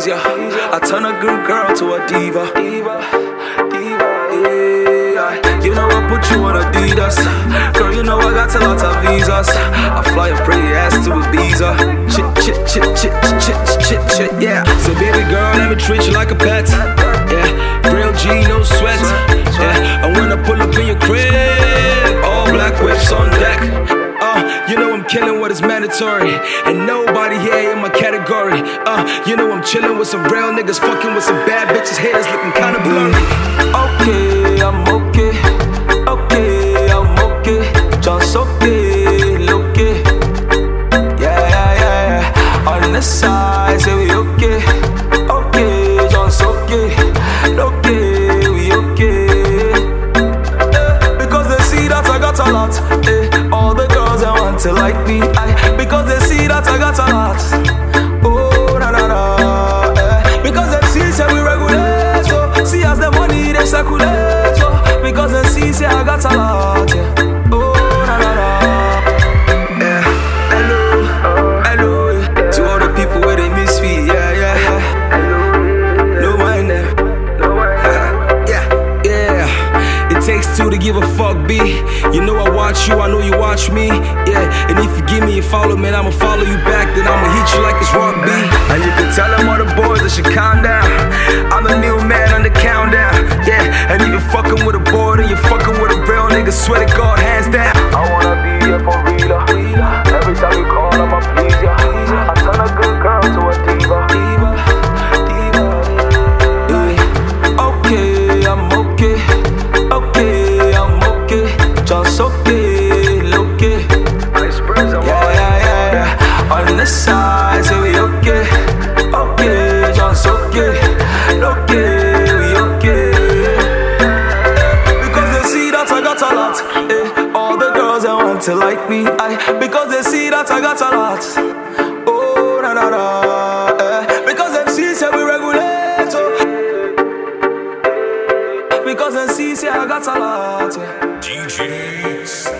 easier. I turn a good girl to a diva. Yeah, you know I put you on Adidas. Girl, you know I got a lot of visas. I fly a pretty ass to Ibiza. Chit, yeah. So baby girl, let me treat you like a pet. Yeah, real G, no sweat. Yeah, and when I pull up in your crib, all black whips on deck. You know I'm killing what is mandatory, and nobody here in my category. You know I'm chilling with some real niggas, fucking with some bad bitches, haters looking kinda blurry. Okay, I'm okay. Okay, I'm okay. Just okay, okay. Yeah. On the side, say we okay. Okay, just okay. Okay, we okay. Because they see that I got a lot. All the girls I want to like me, because they see that I got a lot. Oh, na. Because they see say we regulate, so see as the money they circulate, so because they see say I got a lot, yeah. Oh, na. Yeah, hello, to all the people where they miss me, yeah. No mind them. Yeah. It takes two to give a fuck, B. You know I watch you, I know you watch me. Yeah, and if you give me a follow, man, I'ma follow you back. Then I'ma hit you like it's rock, B. And you can tell them all the boys that should calm down. I'm the new man on the countdown. Yeah, and if you're fucking with a boy, then you're fucking with a real nigga. Swear to God, hands down. I wanna be here for real. Every time you call, I'ma please ya. I turn a good girl to a diva. Okay, I'm okay. Okay, I'm okay. Just okay, okay. Yeah. On the side, say we okay. Okay, just okay. Okay, we okay. Because they see that I got a lot. All the girls I want to like me. Because they see that I got a lot. Oh, na. Because they see say we regulate. Because they see say I got a lot. DJ